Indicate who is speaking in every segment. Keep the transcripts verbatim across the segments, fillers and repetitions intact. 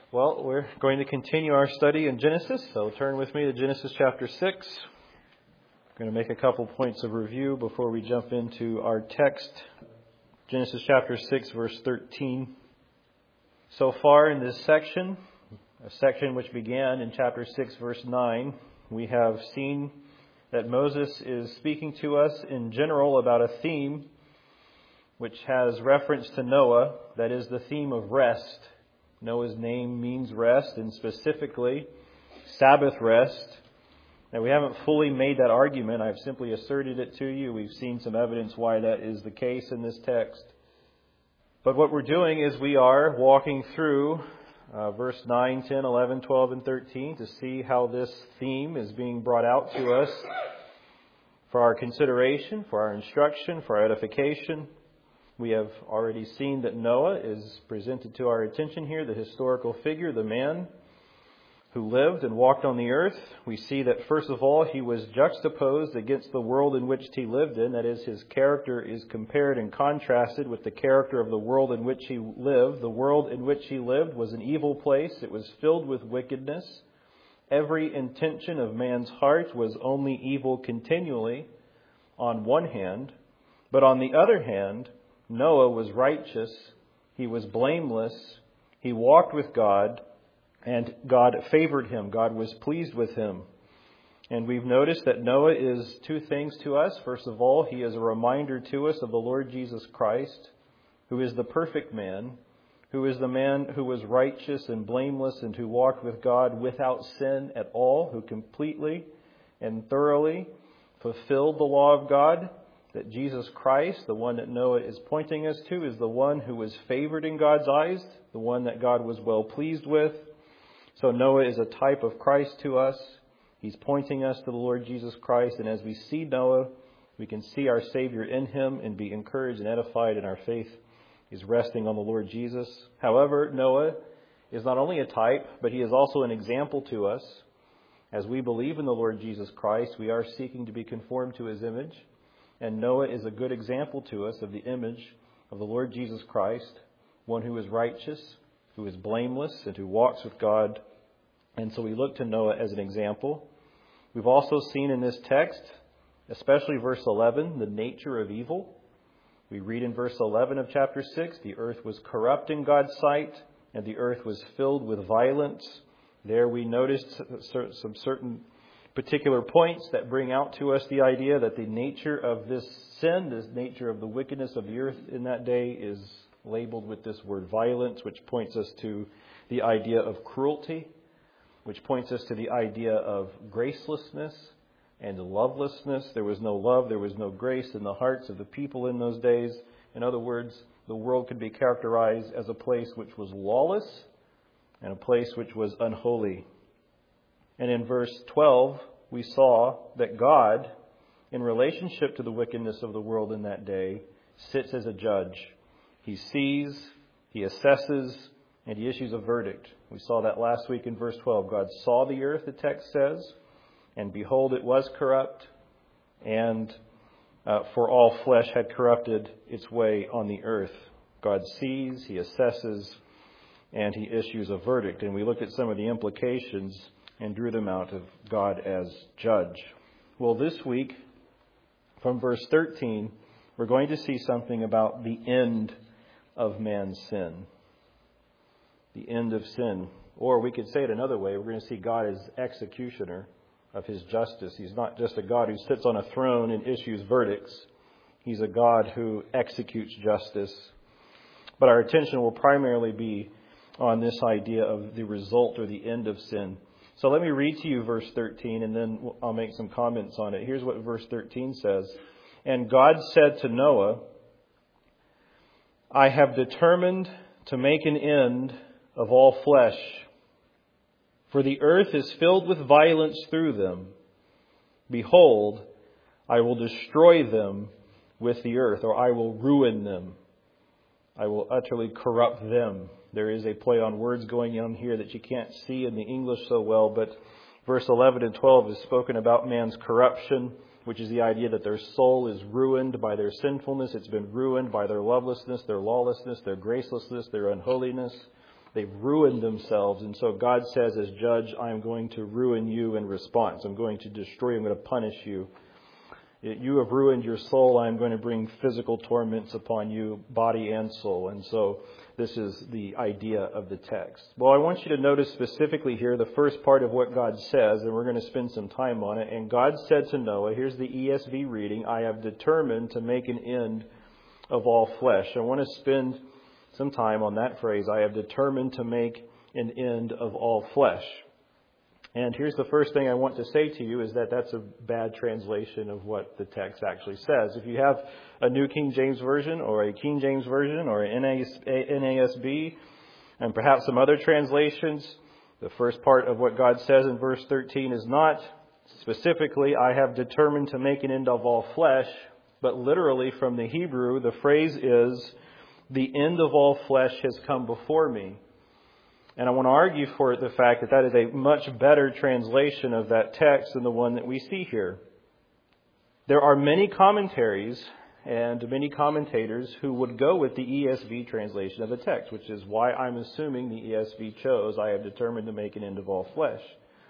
Speaker 1: Well, we're going to continue our study in Genesis, so turn with me to Genesis chapter six. I'm going to make a couple points of review before we jump into our text. Genesis chapter six, verse thirteen. So far in this section, a section which began in chapter six, verse nine, we have seen that Moses is speaking to us in general about a theme which has reference to Noah, that is the theme of rest. Noah's name means rest, and specifically Sabbath rest. Now, we haven't fully made that argument. I've simply asserted it to you. We've seen some evidence why that is the case in this text. But what we're doing is we are walking through uh, verse nine, ten, eleven, twelve, and thirteen to see how this theme is being brought out to us for our consideration, for our instruction, for our edification. We have already seen that Noah is presented to our attention here, the historical figure, the man who lived and walked on the earth. We see that, first of all, he was juxtaposed against the world in which he lived in. That is, his character is compared and contrasted with the character of the world in which he lived. The world in which he lived was an evil place. It was filled with wickedness. Every intention of man's heart was only evil continually, on one hand. But on the other hand, Noah was righteous, he was blameless, he walked with God, and God favored him. God was pleased with him. And we've noticed that Noah is two things to us. First of all, he is a reminder to us of the Lord Jesus Christ, who is the perfect man, who is the man who was righteous and blameless and who walked with God without sin at all, who completely and thoroughly fulfilled the law of God. That Jesus Christ, the one that Noah is pointing us to, is the one who was favored in God's eyes, the one that God was well pleased with. So Noah is a type of Christ to us. He's pointing us to the Lord Jesus Christ. And as we see Noah, we can see our Savior in him and be encouraged and edified in our faith is resting on the Lord Jesus. However, Noah is not only a type, but he is also an example to us. As we believe in the Lord Jesus Christ, we are seeking to be conformed to his image. And Noah is a good example to us of the image of the Lord Jesus Christ, one who is righteous, who is blameless, and who walks with God. And so we look to Noah as an example. We've also seen in this text, especially verse eleven, the nature of evil. We read in verse eleven of chapter six, the earth was corrupt in God's sight, and the earth was filled with violence. There we noticed some certain particular points that bring out to us the idea that the nature of this sin, this nature of the wickedness of the earth in that day is labeled with this word violence, which points us to the idea of cruelty, which points us to the idea of gracelessness and lovelessness. There was no love, there was no grace in the hearts of the people in those days. In other words, the world could be characterized as a place which was lawless and a place which was unholy. And in verse twelve, we saw that God, in relationship to the wickedness of the world in that day, sits as a judge. He sees, he assesses, and he issues a verdict. We saw that last week in verse twelve. God saw the earth, the text says, and behold, it was corrupt, and uh, for all flesh had corrupted its way on the earth. God sees, he assesses, and he issues a verdict. And we looked at some of the implications and drew them out of God as judge. Well, this week, from verse thirteen, we're going to see something about the end of man's sin. The end of sin. Or we could say it another way. We're going to see God as executioner of his justice. He's not just a God who sits on a throne and issues verdicts. He's a God who executes justice. But our attention will primarily be on this idea of the result or the end of sin. So let me read to you verse thirteen, and then I'll make some comments on it. Here's what verse thirteen says. And God said to Noah, I have determined to make an end of all flesh, for the earth is filled with violence through them. Behold, I will destroy them with the earth, or I will ruin them. I will utterly corrupt them. There is a play on words going on here that you can't see in the English so well, but verse eleven and twelve is spoken about man's corruption, which is the idea that their soul is ruined by their sinfulness. It's been ruined by their lovelessness, their lawlessness, their gracelessness, their unholiness. They've ruined themselves. And so God says, as judge, I'm going to ruin you in response. I'm going to destroy you. I'm going to punish you. You have ruined your soul. I'm going to bring physical torments upon you, body and soul. And so this is the idea of the text. Well, I want you to notice specifically here the first part of what God says, and we're going to spend some time on it. And God said to Noah, here's the E S V reading, I have determined to make an end of all flesh. I want to spend some time on that phrase. I have determined to make an end of all flesh. And here's the first thing I want to say to you is that that's a bad translation of what the text actually says. If you have a New King James Version or a King James Version or an N A S B and perhaps some other translations, the first part of what God says in verse thirteen is not specifically, I have determined to make an end of all flesh, but literally from the Hebrew, the phrase is, the end of all flesh has come before me. And I want to argue for the fact that that is a much better translation of that text than the one that we see here. There are many commentaries and many commentators who would go with the E S V translation of the text, which is why I'm assuming the E S V chose, I have determined to make an end of all flesh.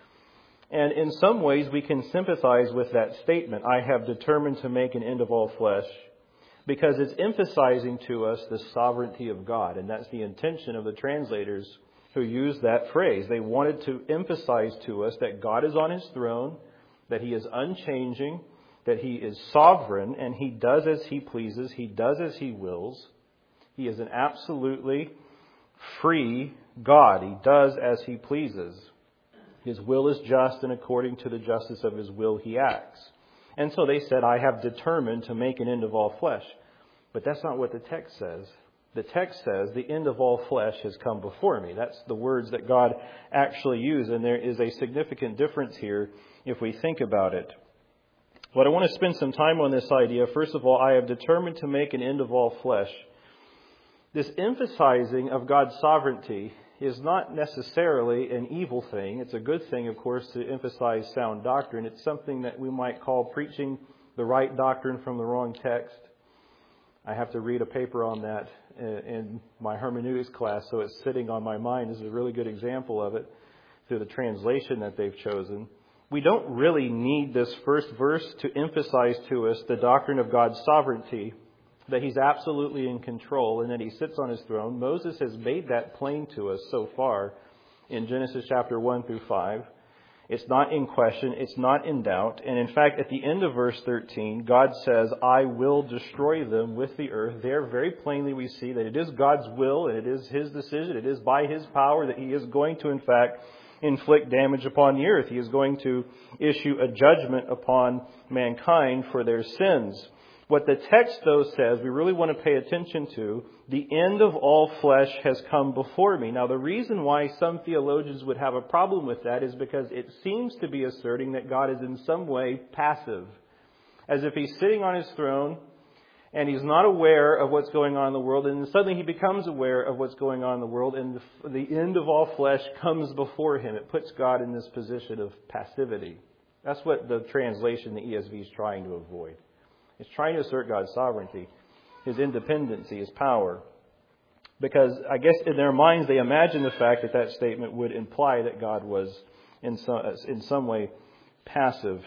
Speaker 1: And in some ways we can sympathize with that statement, I have determined to make an end of all flesh, because it's emphasizing to us the sovereignty of God. And that's the intention of the translators who used that phrase. They wanted to emphasize to us that God is on his throne, that he is unchanging, that he is sovereign, and he does as he pleases, he does as he wills. He is an absolutely free God. He does as he pleases. His will is just, and according to the justice of his will he acts. And so they said, I have determined to make an end of all flesh. But that's not what the text says. The text says, the end of all flesh has come before me. That's the words that God actually used. And there is a significant difference here if we think about it. But I want to spend some time on this idea. First of all, I have determined to make an end of all flesh. This emphasizing of God's sovereignty is not necessarily an evil thing. It's a good thing, of course, to emphasize sound doctrine. It's something that we might call preaching the right doctrine from the wrong text. I have to read a paper on that in my hermeneutics class, so it's sitting on my mind. This is a really good example of it through the translation that they've chosen. We don't really need this first verse to emphasize to us the doctrine of God's sovereignty, that he's absolutely in control and that he sits on his throne. Moses has made that plain to us so far in Genesis chapter one through five. It's not in question. It's not in doubt. And in fact, at the end of verse thirteen, God says, I will destroy them with the earth. There very plainly we see that it is God's will and it is his decision. It is by his power that he is going to, in fact, inflict damage upon the earth. He is going to issue a judgment upon mankind for their sins. What the text, though, says, we really want to pay attention to, the end of all flesh has come before me. Now, the reason why some theologians would have a problem with that is because it seems to be asserting that God is in some way passive, as if he's sitting on his throne and he's not aware of what's going on in the world, and then suddenly he becomes aware of what's going on in the world, and the, the end of all flesh comes before him. It puts God in this position of passivity. That's what the translation, the E S V, is trying to avoid. It's trying to assert God's sovereignty, his independency, his power. Because I guess in their minds they imagine the fact that that statement would imply that God was in some, in some way passive.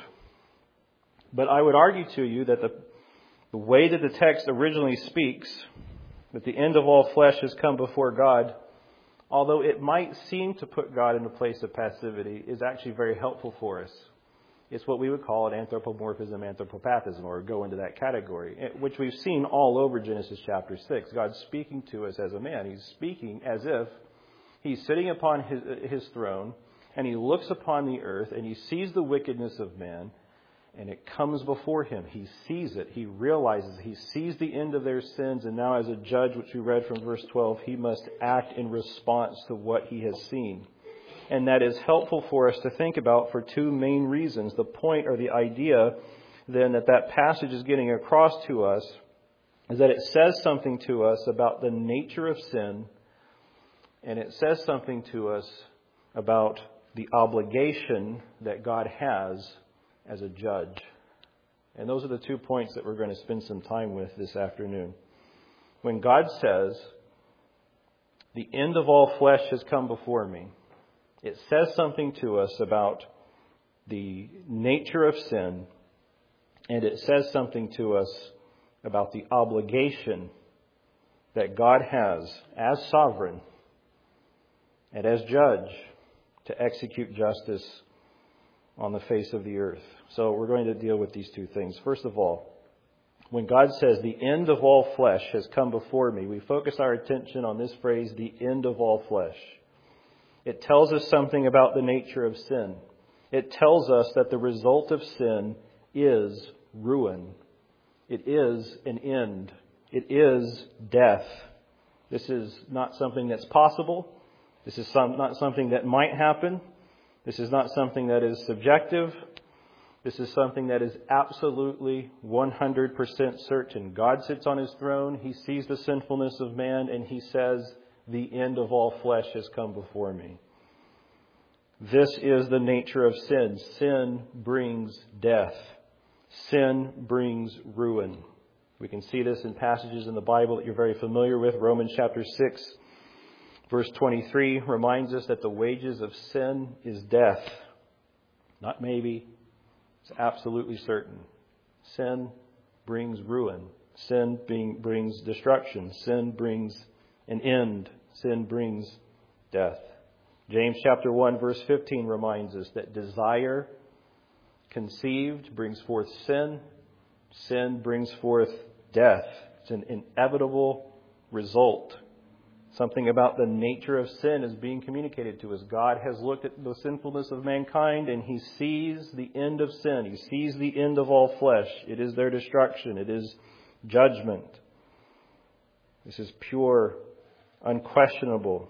Speaker 1: But I would argue to you that the, the way that the text originally speaks, that the end of all flesh has come before God, although it might seem to put God in a place of passivity, is actually very helpful for us. It's what we would call an anthropomorphism, anthropopathism, or go into that category, which we've seen all over Genesis chapter six. God's speaking to us as a man. He's speaking as if he's sitting upon his, his throne, and he looks upon the earth, and he sees the wickedness of man, and it comes before him. He sees it. He realizes. He sees the end of their sins, and now as a judge, which we read from verse twelve, he must act in response to what he has seen. And that is helpful for us to think about for two main reasons. The point or the idea then that that passage is getting across to us is that it says something to us about the nature of sin, and it says something to us about the obligation that God has as a judge. And those are the two points that we're going to spend some time with this afternoon. When God says the end of all flesh has come before me, it says something to us about the nature of sin, and it says something to us about the obligation that God has as sovereign and as judge to execute justice on the face of the earth. So we're going to deal with these two things. First of all, when God says the end of all flesh has come before me, we focus our attention on this phrase, the end of all flesh. It tells us something about the nature of sin. It tells us that the result of sin is ruin. It is an end. It is death. This is not something that's possible. This is some, not something that might happen. This is not something that is subjective. This is something that is absolutely one hundred percent certain. God sits on his throne. He sees the sinfulness of man, and he says, the end of all flesh has come before me. This is the nature of sin. Sin brings death. Sin brings ruin. We can see this in passages in the Bible that you're very familiar with. Romans chapter six, verse twenty-three reminds us that the wages of sin is death. Not maybe. It's absolutely certain. Sin brings ruin. Sin being, brings destruction. Sin brings an end. Sin brings death. James chapter one, verse fifteen reminds us that desire conceived brings forth sin. Sin brings forth death. It's an inevitable result. Something about the nature of sin is being communicated to us. God has looked at the sinfulness of mankind, and he sees the end of sin. He sees the end of all flesh. It is their destruction. It is judgment. This is pure, unquestionable.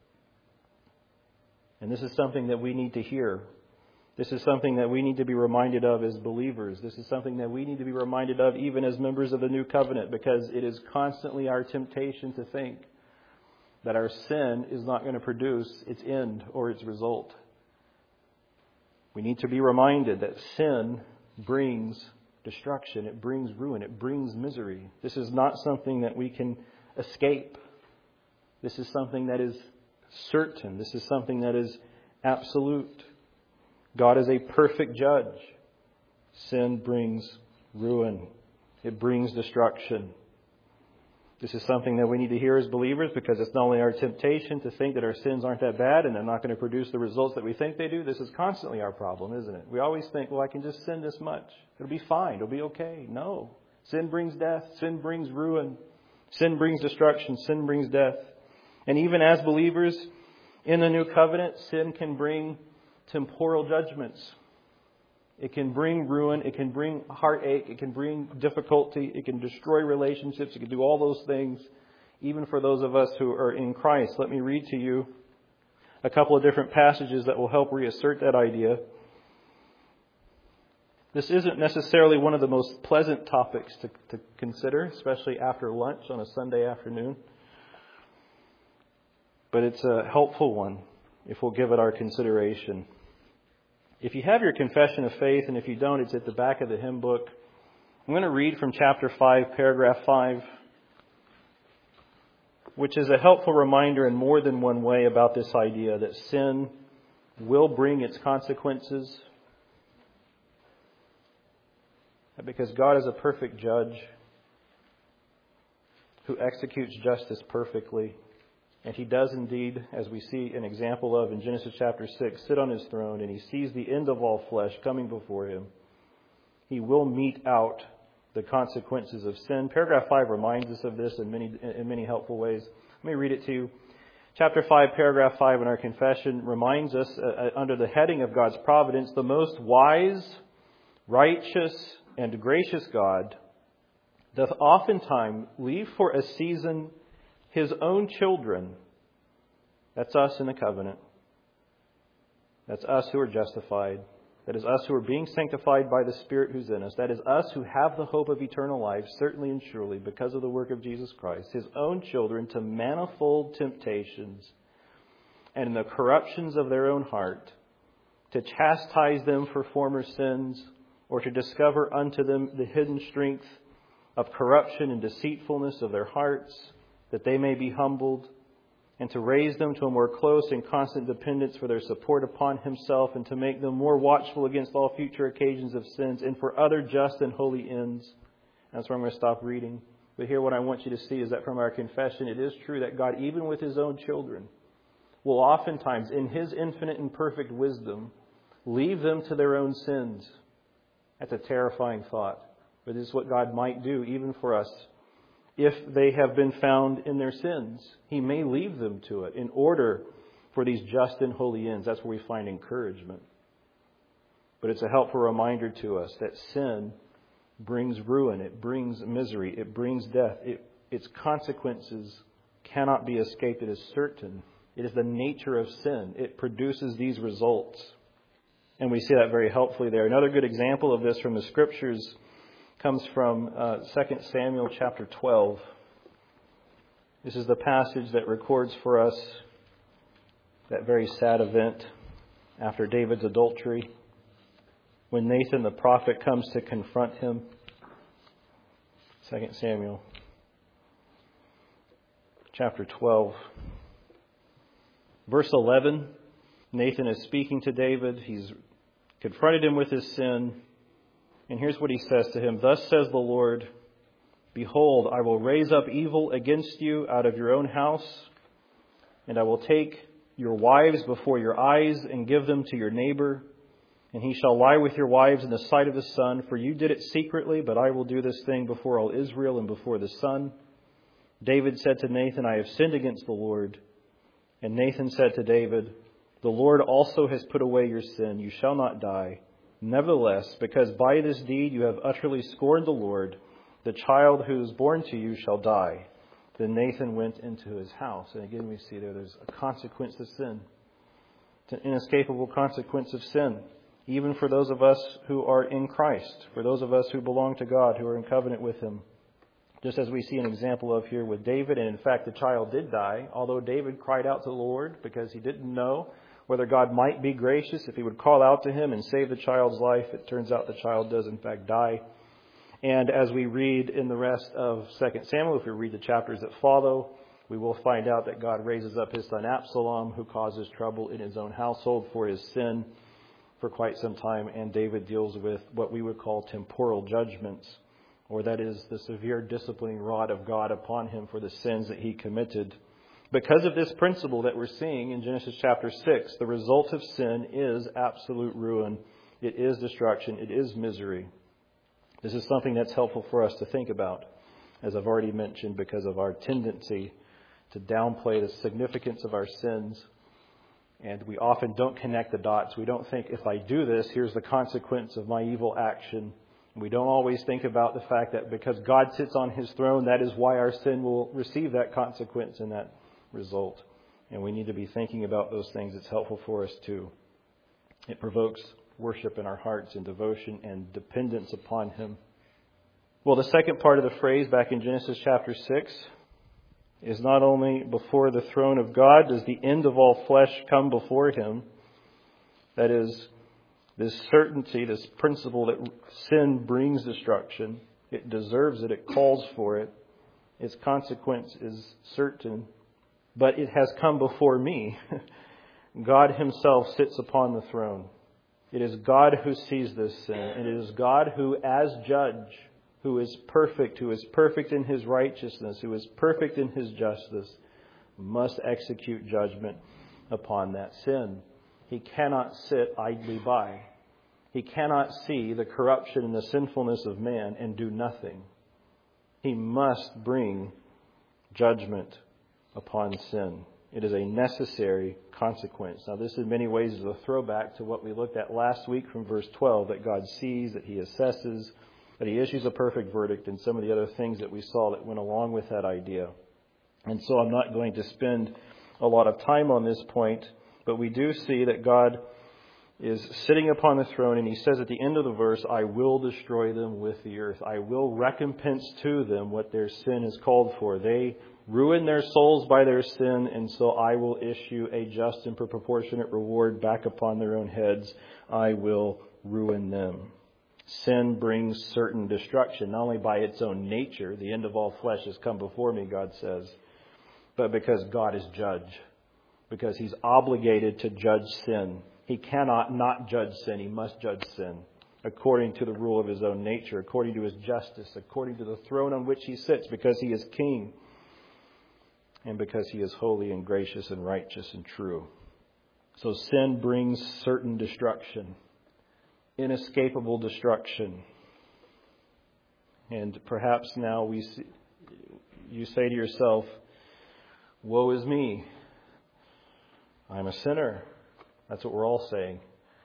Speaker 1: And this is something that we need to hear. This is something that we need to be reminded of as believers. This is something that we need to be reminded of even as members of the new covenant, because it is constantly our temptation to think that our sin is not going to produce its end or its result. We need to be reminded that sin brings destruction. It brings ruin. It brings misery. This is not something that we can escape. This is something that is certain. This is something that is absolute. God is a perfect judge. Sin brings ruin. It brings destruction. This is something that we need to hear as believers, because it's not only our temptation to think that our sins aren't that bad and they're not going to produce the results that we think they do. This is constantly our problem, isn't it? We always think, well, I can just sin this much. It'll be fine. It'll be okay. No. Sin brings death. Sin brings ruin. Sin brings destruction. Sin brings death. And even as believers in the new covenant, sin can bring temporal judgments. It can bring ruin. It can bring heartache. It can bring difficulty. It can destroy relationships. It can do all those things, even for those of us who are in Christ. Let me read to you a couple of different passages that will help reassert that idea. This isn't necessarily one of the most pleasant topics to, to consider, especially after lunch on a Sunday afternoon. But it's a helpful one if we'll give it our consideration. If you have your confession of faith, and if you don't, it's at the back of the hymn book. I'm going to read from chapter five, paragraph five, which is a helpful reminder in more than one way about this idea that sin will bring its consequences. Because God is a perfect judge who executes justice perfectly. And he does indeed, as we see an example of in Genesis chapter six, sit on his throne, and he sees the end of all flesh coming before him. He will mete out the consequences of sin. Paragraph five reminds us of this in many in many helpful ways. Let me read it to you. Chapter five, paragraph five in our confession reminds us, uh, under the heading of God's providence, the most wise, righteous, and gracious God doth oftentimes leave for a season His own children. That's us in the covenant. That's us who are justified. That is us who are being sanctified by the Spirit who's in us. That is us who have the hope of eternal life, certainly and surely, because of the work of Jesus Christ. His own children to manifold temptations and in the corruptions of their own heart, to chastise them for former sins, or to discover unto them the hidden strength of corruption and deceitfulness of their hearts, that they may be humbled, and to raise them to a more close and constant dependence for their support upon himself, and to make them more watchful against all future occasions of sins, and for other just and holy ends. That's where I'm going to stop reading. But here what I want you to see is that from our confession, it is true that God, even with his own children, will oftentimes, in his infinite and perfect wisdom, leave them to their own sins. That's a terrifying thought. But this is what God might do even for us. If they have been found in their sins, he may leave them to it in order for these just and holy ends. That's where we find encouragement. But it's a helpful reminder to us that sin brings ruin, it brings misery, it brings death. It, its consequences cannot be escaped. It is certain. It is the nature of sin. It produces these results. And we see that very helpfully there. Another good example of this from the Scriptures comes from uh, Second Samuel chapter twelve. This is the passage that records for us that very sad event after David's adultery, when Nathan the prophet comes to confront him. Second Samuel chapter twelve. Verse eleven, Nathan is speaking to David. He's confronted him with his sin. And here's what he says to him. Thus says the Lord, behold, I will raise up evil against you out of your own house, and I will take your wives before your eyes and give them to your neighbor. And he shall lie with your wives in the sight of the sun, for you did it secretly, but I will do this thing before all Israel and before the sun. David said to Nathan, I have sinned against the Lord. And Nathan said to David, the Lord also has put away your sin. You shall not die. Nevertheless, because by this deed you have utterly scorned the Lord, the child who is born to you shall die. Then Nathan went into his house. And again, we see there, there's a consequence of sin. It's an inescapable consequence of sin, even for those of us who are in Christ, for those of us who belong to God, who are in covenant with him. Just as we see an example of here with David, and in fact the child did die, although David cried out to the Lord because he didn't know whether God might be gracious if he would call out to him and save the child's life. It turns out the child does in fact die. And as we read in the rest of Second Samuel, if we read the chapters that follow, we will find out that God raises up his son Absalom, who causes trouble in his own household for his sin for quite some time. And David deals with what we would call temporal judgments, or that is the severe disciplining rod of God upon him for the sins that he committed. Because of this principle that we're seeing in Genesis chapter six, the result of sin is absolute ruin. It is destruction. It is misery. This is something that's helpful for us to think about, as I've already mentioned, because of our tendency to downplay the significance of our sins. And we often don't connect the dots. We don't think, if I do this, here's the consequence of my evil action. We don't always think about the fact that because God sits on his throne, that is why our sin will receive that consequence and that result. And we need to be thinking about those things. It's helpful for us too. It provokes worship in our hearts and devotion and dependence upon him. Well, the second part of the phrase back in Genesis chapter six is not only before the throne of God does the end of all flesh come before him. That is, this certainty, this principle that sin brings destruction. It deserves it. It calls for it. Its consequence is certain. But it has come before me. God himself sits upon the throne. It is God who sees this sin. And it is God who, as judge, who is perfect, who is perfect in his righteousness, who is perfect in his justice, must execute judgment upon that sin. He cannot sit idly by. He cannot see the corruption and the sinfulness of man and do nothing. He must bring judgment upon sin. It is a necessary consequence. Now, this in many ways is a throwback to what we looked at last week from verse twelve, that God sees, that he assesses, that he issues a perfect verdict, and some of the other things that we saw that went along with that idea. And so I'm not going to spend a lot of time on this point, but we do see that God is sitting upon the throne, and he says at the end of the verse, I will destroy them with the earth. I will recompense to them what their sin is called for. They ruin their souls by their sin, and so I will issue a just and proportionate reward back upon their own heads. I will ruin them. Sin brings certain destruction, not only by its own nature. The end of all flesh has come before me, God says. but because God is judge, because He's obligated to judge sin. He cannot not judge sin. He must judge sin according to the rule of His own nature, according to His justice, according to the throne on which He sits, because He is King and because He is holy and gracious and righteous and true. So sin brings certain destruction, inescapable destruction. And perhaps now we see, you say to yourself, woe is me. I'm a sinner. That's what we're all saying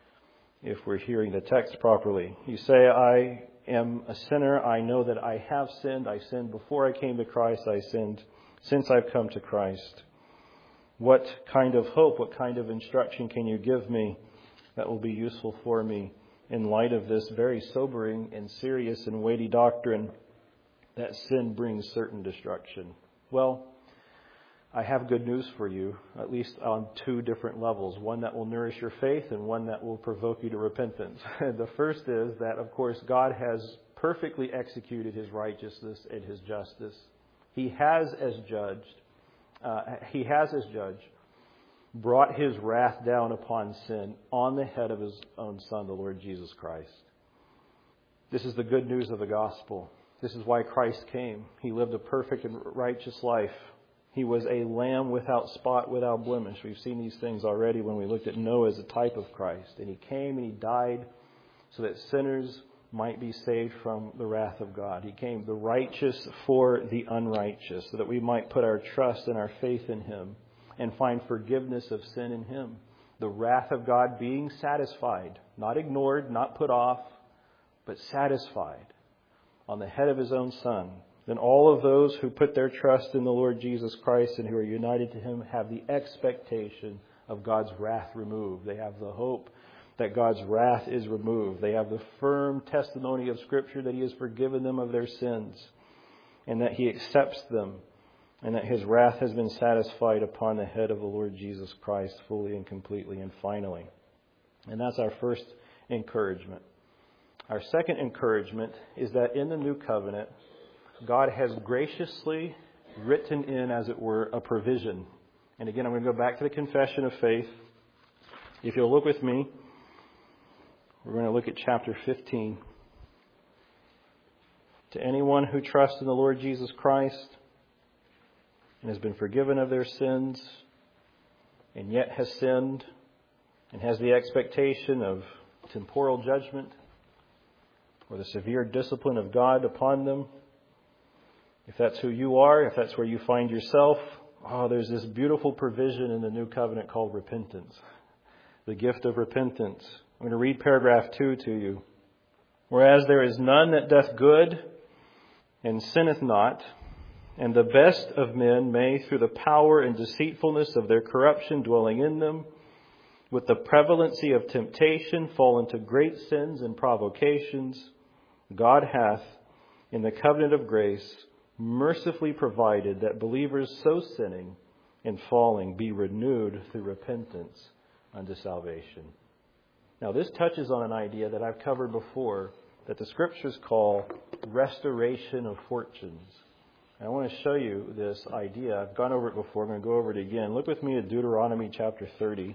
Speaker 1: if we're hearing the text properly. You say, I am a sinner. I know that I have sinned. I sinned before I came to Christ. I sinned since I've come to Christ. What kind of hope, what kind of instruction can you give me that will be useful for me in light of this very sobering and serious and weighty doctrine that sin brings certain destruction? Well, I have good news for you, at least on two different levels. One that will nourish your faith and one that will provoke you to repentance. The first is that, of course, God has perfectly executed His righteousness and His justice. He has, as judged, uh, He has, as judge, brought His wrath down upon sin on the head of His own Son, the Lord Jesus Christ. This is the good news of the gospel. This is why Christ came. He lived a perfect and righteous life. He was a lamb without spot, without blemish. We've seen these things already when we looked at Noah as a type of Christ. And He came and He died so that sinners might be saved from the wrath of God. He came, the righteous for the unrighteous, so that we might put our trust and our faith in Him and find forgiveness of sin in Him. The wrath of God being satisfied, not ignored, not put off, but satisfied on the head of His own Son. Then all of those who put their trust in the Lord Jesus Christ and who are united to Him have the expectation of God's wrath removed. They have the hope that God's wrath is removed. They have the firm testimony of Scripture that He has forgiven them of their sins and that He accepts them and that His wrath has been satisfied upon the head of the Lord Jesus Christ fully and completely and finally. And that's our first encouragement. Our second encouragement is that in the new covenant, God has graciously written in, as it were, a provision. And again, I'm going to go back to the confession of faith. If you'll look with me, we're going to look at chapter fifteen. To anyone who trusts in the Lord Jesus Christ and has been forgiven of their sins and yet has sinned and has the expectation of temporal judgment or the severe discipline of God upon them, if that's who you are, if that's where you find yourself, oh, there's this beautiful provision in the new covenant called repentance. The gift of repentance. I'm going to read paragraph two to you. Whereas there is none that doth good and sinneth not, and the best of men may, through the power and deceitfulness of their corruption dwelling in them, with the prevalency of temptation, fall into great sins and provocations, God hath, in the covenant of grace, mercifully provided that believers so sinning and falling be renewed through repentance unto salvation. Now, this touches on an idea that I've covered before that the Scriptures call restoration of fortunes. And I want to show you this idea. I've gone over it before. I'm going to go over it again. Look with me at Deuteronomy chapter thirty.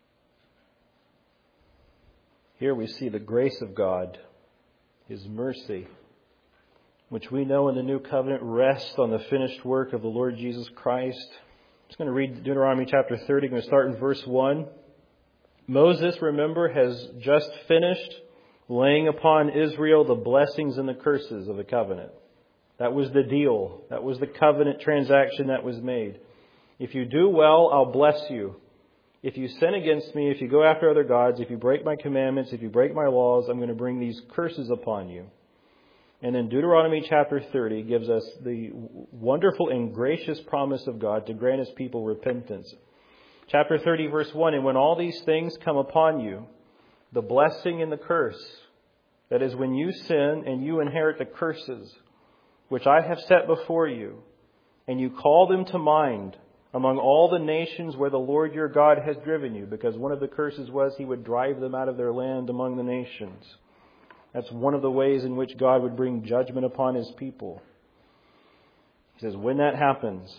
Speaker 1: Here we see the grace of God, His mercy, which we know in the new covenant rests on the finished work of the Lord Jesus Christ. I'm just going to read Deuteronomy chapter thirty. I'm going to start in verse one. Moses, remember, has just finished laying upon Israel the blessings and the curses of the covenant. That was the deal. That was the covenant transaction that was made. If you do well, I'll bless you. If you sin against me, if you go after other gods, if you break my commandments, if you break my laws, I'm going to bring these curses upon you. And then Deuteronomy chapter thirty gives us the wonderful and gracious promise of God to grant His people repentance. Chapter thirty, verse one, and when all these things come upon you, the blessing and the curse, that is, when you sin and you inherit the curses, which I have set before you, and you call them to mind among all the nations where the Lord your God has driven you, because one of the curses was He would drive them out of their land among the nations. That's one of the ways in which God would bring judgment upon His people. He says, when that happens,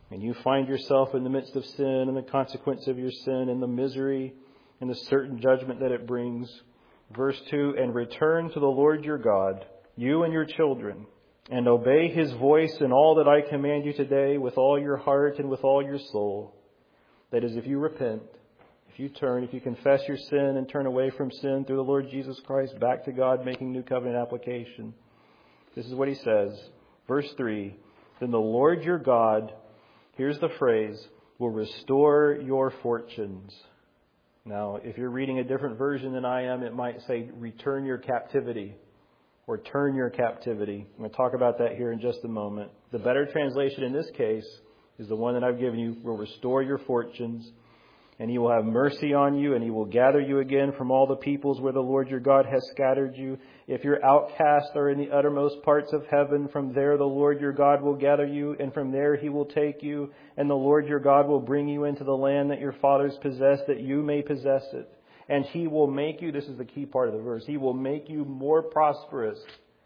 Speaker 1: and you find yourself in the midst of sin and the consequence of your sin and the misery and the certain judgment that it brings. Verse two, and return to the Lord your God, you and your children, and obey His voice in all that I command you today with all your heart and with all your soul. That is, if you repent, if you turn, if you confess your sin and turn away from sin through the Lord Jesus Christ back to God, making new covenant application. This is what He says. Verse three, then the Lord your God, here's the phrase, will restore your fortunes. Now, if you're reading a different version than I am, it might say return your captivity or turn your captivity. I'm going to talk about that here in just a moment. The better translation in this case is the one that I've given you, will restore your fortunes, and He will have mercy on you, and He will gather you again from all the peoples where the Lord your God has scattered you. If your outcasts are in the uttermost parts of heaven, from there the Lord your God will gather you, and from there He will take you, and the Lord your God will bring you into the land that your fathers possessed, that you may possess it. And He will make you, this is the key part of the verse, He will make you more prosperous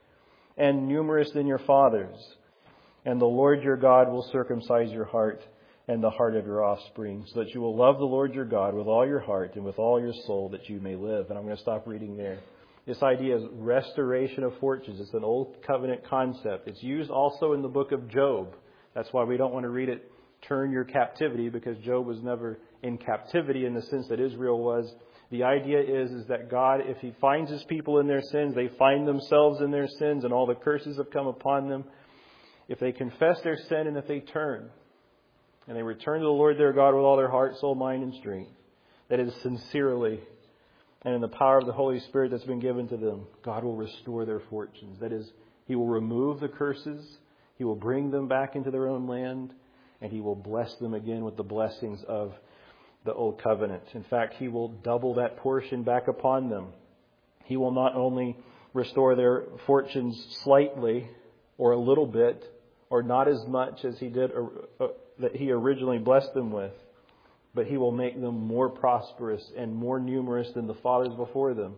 Speaker 1: and numerous than your fathers. And the Lord your God will circumcise your heart and the heart of your offspring, so that you will love the Lord your God with all your heart and with all your soul, that you may live. And I'm going to stop reading there. This idea is restoration of fortunes. It's an old covenant concept. It's used also in the book of Job. That's why we don't want to read it, turn your captivity, because Job was never in captivity in the sense that Israel was. The idea is, is that God, if He finds His people in their sins, they find themselves in their sins and all the curses have come upon them. If they confess their sin and if they turn, and they return to the Lord their God with all their heart, soul, mind, and strength, that is sincerely, and in the power of the Holy Spirit that's been given to them, God will restore their fortunes. That is, He will remove the curses, He will bring them back into their own land, and He will bless them again with the blessings of the old covenant. In fact, He will double that portion back upon them. He will not only restore their fortunes slightly or a little bit, or not as much as He did uh, that He originally blessed them with, but He will make them more prosperous and more numerous than the fathers before them.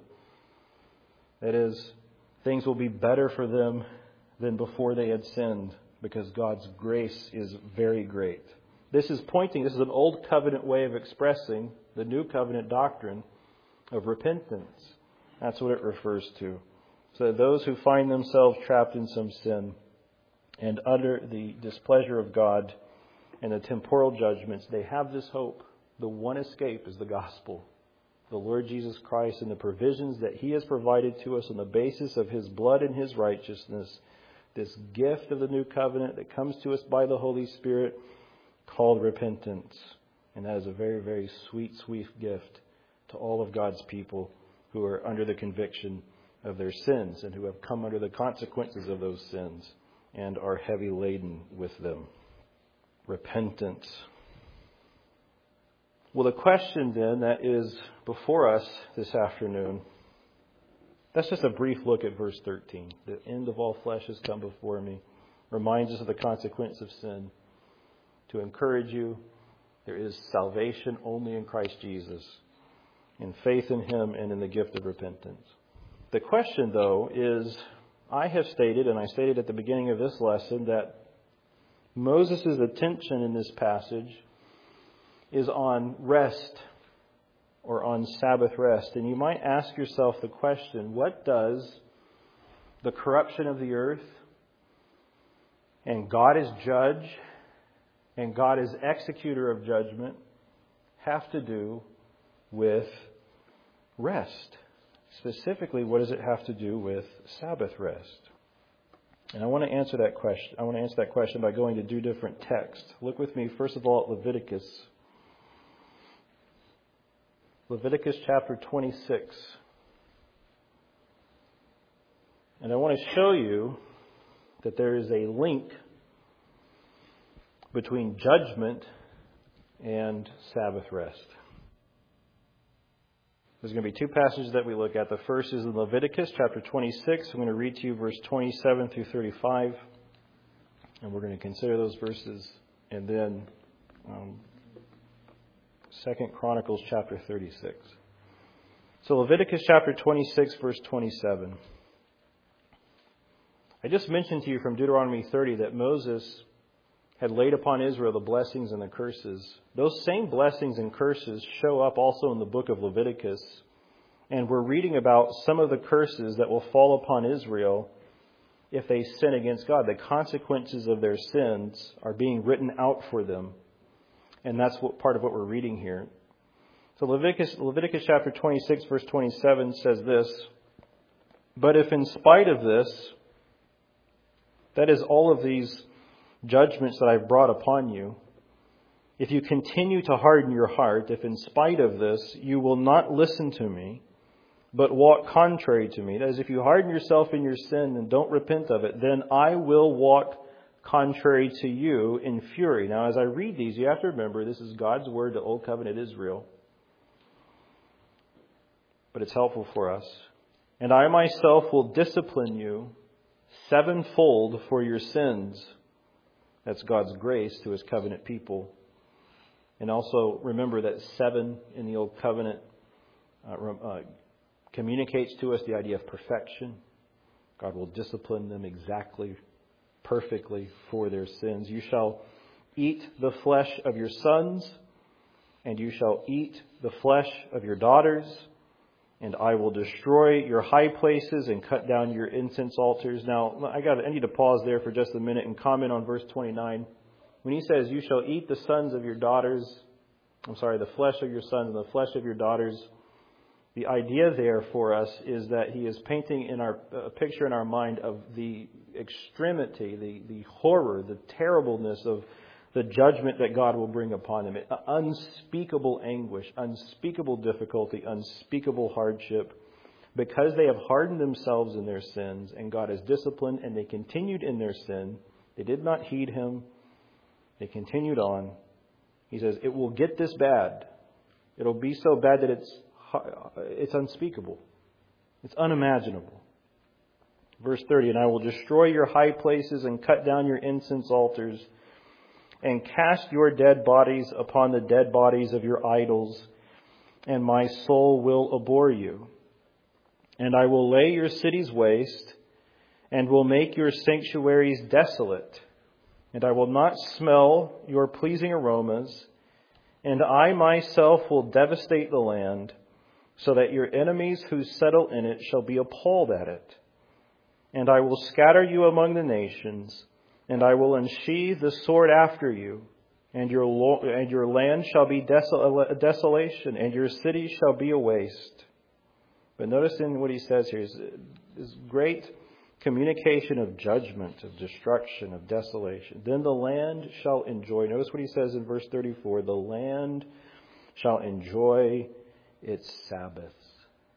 Speaker 1: That is, things will be better for them than before they had sinned, because God's grace is very great. This is pointing, this is an old covenant way of expressing the new covenant doctrine of repentance. That's what it refers to. So those who find themselves trapped in some sin and under the displeasure of God and the temporal judgments, they have this hope. The one escape is the gospel. The Lord Jesus Christ and the provisions that He has provided to us on the basis of His blood and His righteousness. This gift of the new covenant that comes to us by the Holy Spirit called repentance. And that is a very, very sweet, sweet gift to all of God's people who are under the conviction of their sins and who have come under the consequences of those sins and are heavy laden with them. Repentance. Well, the question then that is before us this afternoon, that's just a brief look at verse thirteen. The end of all flesh has come before me. Reminds us of the consequence of sin. To encourage you, there is salvation only in Christ Jesus, in faith in Him and in the gift of repentance. The question, though, is, I have stated, and I stated at the beginning of this lesson, that Moses' attention in this passage is on rest, or on Sabbath rest. And you might ask yourself the question, what does the corruption of the earth, and God as judge, and God as executor of judgment, have to do with rest? Specifically, what does it have to do with Sabbath rest? And I want to answer that question. I want to answer that question by going to two different texts. Look with me, first of all, at Leviticus. Leviticus chapter twenty-six. And I want to show you that there is a link between judgment and Sabbath rest. There's going to be two passages that we look at. The first is in Leviticus chapter twenty-six. I'm going to read to you verse twenty-seven through thirty-five. And we're going to consider those verses. And then um, Second Chronicles chapter thirty-six. So Leviticus chapter twenty-six, verse twenty-seven. I just mentioned to you from Deuteronomy thirty that Moses had laid upon Israel the blessings and the curses. Those same blessings and curses show up also in the book of Leviticus. And we're reading about some of the curses that will fall upon Israel if they sin against God. The consequences of their sins are being written out for them. And that's what part of what we're reading here. So Leviticus, Leviticus chapter twenty-six, verse twenty-seven says this, "But if in spite of this," that is all of these judgments that I've brought upon you, "if you continue to harden your heart, if in spite of this you will not listen to me, but walk contrary to me," that is, if you harden yourself in your sin and don't repent of it, "then I will walk contrary to you in fury." Now, as I read these, you have to remember this is God's word to Old Covenant Israel. But it's helpful for us. "And I myself will discipline you sevenfold for your sins." That's God's grace to His covenant people. And also remember that seven in the Old Covenant uh, uh, communicates to us the idea of perfection. God will discipline them exactly, perfectly for their sins. "You shall eat the flesh of your sons, and you shall eat the flesh of your daughters. And I will destroy your high places and cut down your incense altars." Now, I got I need to pause there for just a minute and comment on verse twenty-nine. When he says, "You shall eat the sons of your daughters," I'm sorry, the flesh of your sons and the flesh of your daughters, the idea there for us is that he is painting in our a picture in our mind of the extremity, the, the horror, the terribleness of the judgment that God will bring upon them. Unspeakable anguish, unspeakable difficulty, unspeakable hardship, because they have hardened themselves in their sins, and God has disciplined, and they continued in their sin. They did not heed Him. They continued on. He says, it will get this bad. It'll be so bad that it's it's unspeakable. It's unimaginable. Verse thirty, "And I will destroy your high places and cut down your incense altars, and cast your dead bodies upon the dead bodies of your idols, and my soul will abhor you. And I will lay your cities waste, and will make your sanctuaries desolate. And I will not smell your pleasing aromas, and I myself will devastate the land, so that your enemies who settle in it shall be appalled at it. And I will scatter you among the nations, and I will unsheathe the sword after you, and your lo- and your land shall be desol- a desolation, and your city shall be a waste." But notice in what he says here is this great communication of judgment, of destruction, of desolation. "Then the land shall enjoy," notice what he says in verse thirty-four, "the land shall enjoy its Sabbaths,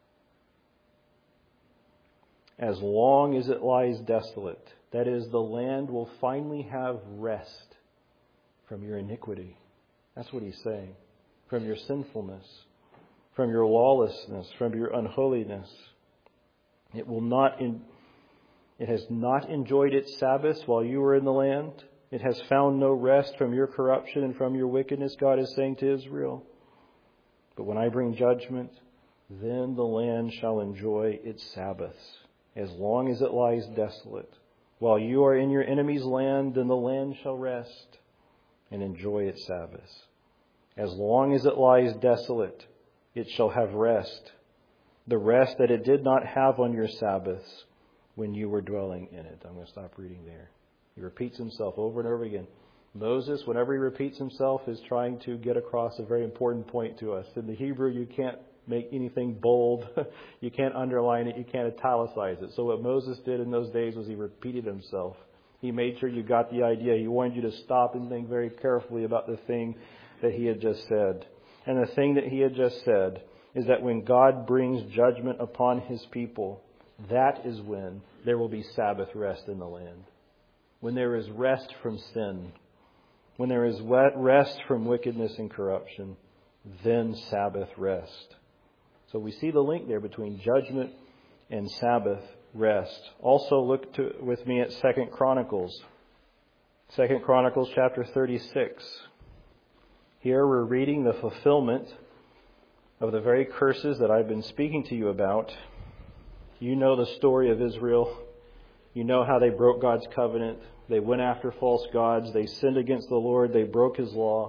Speaker 1: as long as it lies desolate." That is, the land will finally have rest from your iniquity. That's what he's saying. From your sinfulness, from your lawlessness, from your unholiness. It will not. In, it has not enjoyed its Sabbaths while you were in the land. It has found no rest from your corruption and from your wickedness, God is saying to Israel. "But when I bring judgment, then the land shall enjoy its Sabbaths, as long as it lies desolate. While you are in your enemy's land, then the land shall rest and enjoy its Sabbaths. As long as it lies desolate, it shall have rest, the rest that it did not have on your Sabbaths when you were dwelling in it." I'm going to stop reading there. He repeats himself over and over again. Moses, whenever he repeats himself, is trying to get across a very important point to us. In the Hebrew, you can't make anything bold. You can't underline it. You can't italicize it. So what Moses did in those days was he repeated himself. He made sure you got the idea. He wanted you to stop and think very carefully about the thing that he had just said. And the thing that he had just said is that when God brings judgment upon His people, that is when there will be Sabbath rest in the land. When there is rest from sin, when there is rest from wickedness and corruption, then Sabbath rest. So we see the link there between judgment and Sabbath rest. Also look to, with me at Second Chronicles. Second Chronicles chapter thirty-six. Here we're reading the fulfillment of the very curses that I've been speaking to you about. You know the story of Israel. You know how they broke God's covenant. They went after false gods. They sinned against the Lord. They broke His law.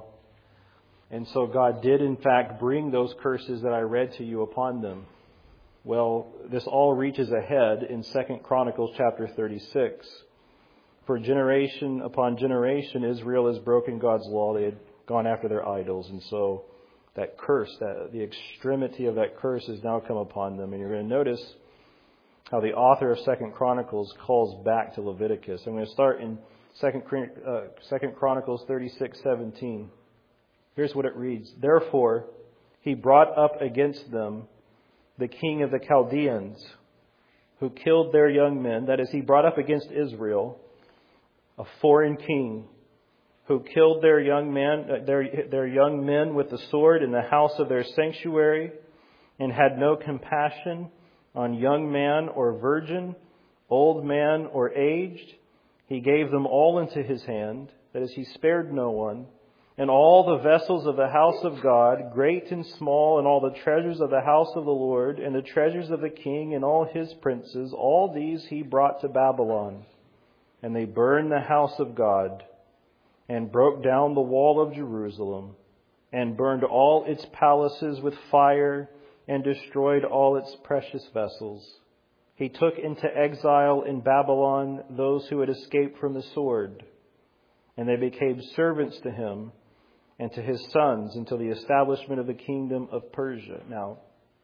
Speaker 1: And so God did, in fact, bring those curses that I read to you upon them. Well, this all reaches ahead in Second Chronicles chapter thirty-six. For generation upon generation, Israel has broken God's law. They had gone after their idols. And so that curse, that the extremity of that curse has now come upon them. And you're going to notice how the author of Second Chronicles calls back to Leviticus. I'm going to start in Second uh, Second Chronicles thirty-six seventeen. Here's what it reads. Therefore, he brought up against them the king of the Chaldeans, who killed their young men. That is, he brought up against Israel a foreign king who killed their young men, their, their young men with the sword in the house of their sanctuary, and had no compassion on young man or virgin, old man or aged. He gave them all into his hand. That is, he spared no one. And all the vessels of the house of God, great and small, and all the treasures of the house of the Lord, and the treasures of the king and all his princes, all these he brought to Babylon. And they burned the house of God, and broke down the wall of Jerusalem, and burned all its palaces with fire, and destroyed all its precious vessels. He took into exile in Babylon those who had escaped from the sword, and they became servants to him and to his sons until the establishment of the kingdom of Persia. Now,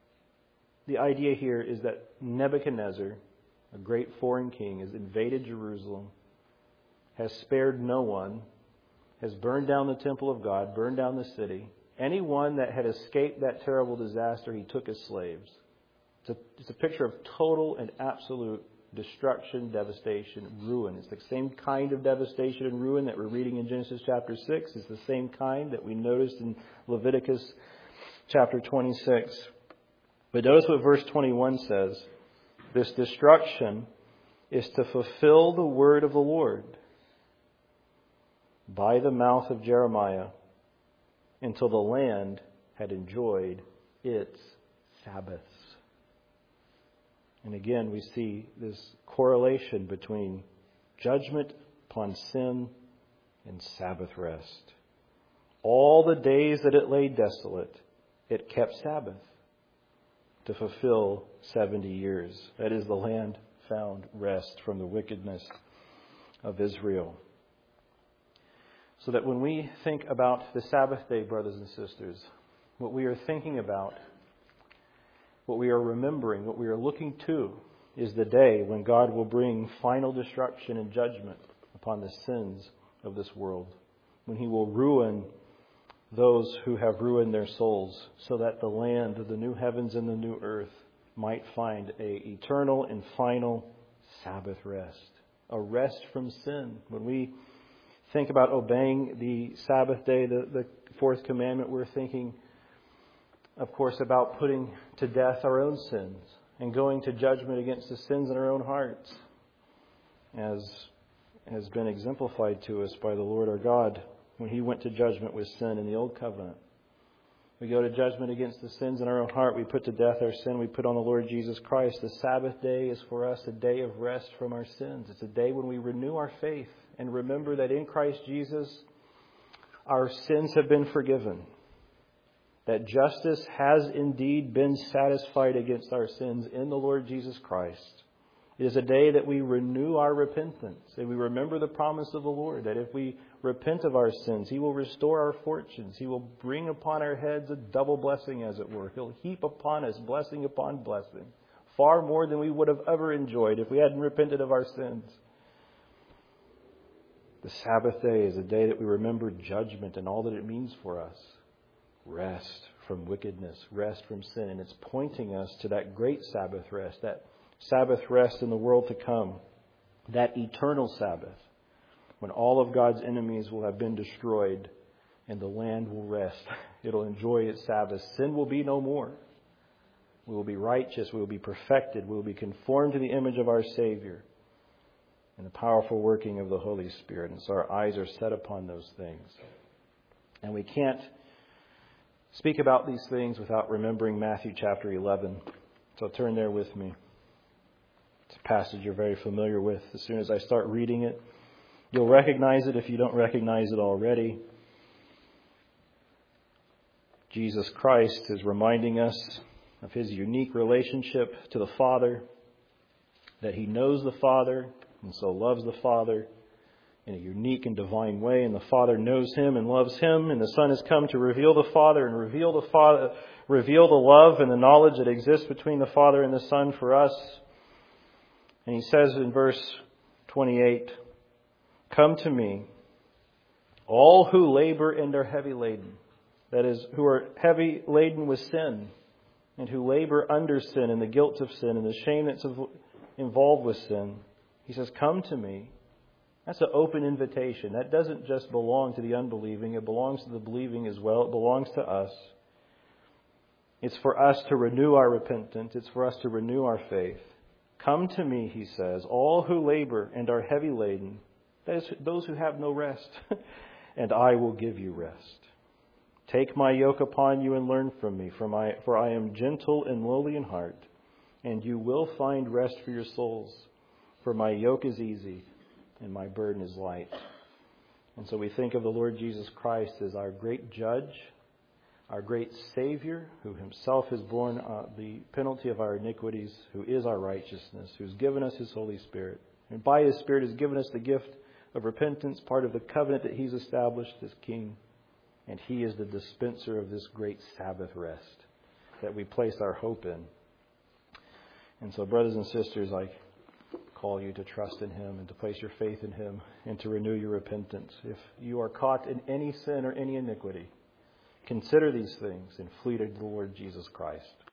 Speaker 1: the idea here is that Nebuchadnezzar, a great foreign king, has invaded Jerusalem, has spared no one, has burned down the temple of God, burned down the city. Anyone that had escaped that terrible disaster, he took as slaves. It's a, it's a picture of total and absolute destruction, devastation, ruin. It's the same kind of devastation and ruin that we're reading in Genesis chapter six. It's the same kind that we noticed in Leviticus chapter twenty-six. But notice what verse twenty-one says. This destruction is to fulfill the word of the Lord by the mouth of Jeremiah until the land had enjoyed its Sabbaths. And again, we see this correlation between judgment upon sin and Sabbath rest. All the days that it lay desolate, it kept Sabbath to fulfill seventy years. That is, the land found rest from the wickedness of Israel. So that when we think about the Sabbath day, brothers and sisters, what we are thinking about, what we are remembering, what we are looking to, is the day when God will bring final destruction and judgment upon the sins of this world. When He will ruin those who have ruined their souls, so that the land of the new heavens and the new earth might find a eternal and final Sabbath rest. A rest from sin. When we think about obeying the Sabbath day, the, the fourth commandment, we're thinking, of course, about putting to death our own sins and going to judgment against the sins in our own hearts, as has been exemplified to us by the Lord our God when He went to judgment with sin in the Old Covenant. We go to judgment against the sins in our own heart. We put to death our sin. We put on the Lord Jesus Christ. The Sabbath day is for us a day of rest from our sins. It's a day when we renew our faith and remember that in Christ Jesus our sins have been forgiven. That justice has indeed been satisfied against our sins in the Lord Jesus Christ. It is a day that we renew our repentance and we remember the promise of the Lord that if we repent of our sins, He will restore our fortunes. He will bring upon our heads a double blessing, as it were. He'll heap upon us blessing upon blessing, far more than we would have ever enjoyed if we hadn't repented of our sins. The Sabbath day is a day that we remember judgment and all that it means for us. Rest from wickedness, rest from sin. And it's pointing us to that great Sabbath rest, that Sabbath rest in the world to come, that eternal Sabbath, when all of God's enemies will have been destroyed and the land will rest. It'll enjoy its Sabbath. Sin will be no more. We will be righteous. We will be perfected. We will be conformed to the image of our Savior and the powerful working of the Holy Spirit. And so our eyes are set upon those things. And we can't speak about these things without remembering Matthew chapter eleven. So turn there with me It's a passage you're very familiar with. As soon as I start reading it, you'll recognize it if you don't recognize it already. Jesus Christ is reminding us of his unique relationship to the Father, that he knows the Father and so loves the Father in a unique and divine way, and the Father knows him and loves him, and the Son has come to reveal the Father and reveal the Father, reveal the love and the knowledge that exists between the Father and the Son for us. And he says in verse twenty-eight, "Come to me, all who labor and are heavy laden." That is, who are heavy laden with sin and who labor under sin and the guilt of sin and the shame that's involved with sin. He says, "Come to me." That's an open invitation. That doesn't just belong to the unbelieving. It belongs to the believing as well. It belongs to us. It's for us to renew our repentance. It's for us to renew our faith. "Come to me," he says, "all who labor and are heavy laden, that is, those who have no rest, and I will give you rest. Take my yoke upon you and learn from me, for, my, for I am gentle and lowly in heart, and you will find rest for your souls. For my yoke is easy and my burden is light." And so we think of the Lord Jesus Christ as our great judge, our great Savior, who himself has borne uh, the penalty of our iniquities, who is our righteousness, who's given us his Holy Spirit. And by his Spirit has given us the gift of repentance, part of the covenant that he's established as King. And he is the dispenser of this great Sabbath rest that we place our hope in. And so, brothers and sisters, I call you to trust in him and to place your faith in him and to renew your repentance. If you are caught in any sin or any iniquity, consider these things and flee to the Lord Jesus Christ.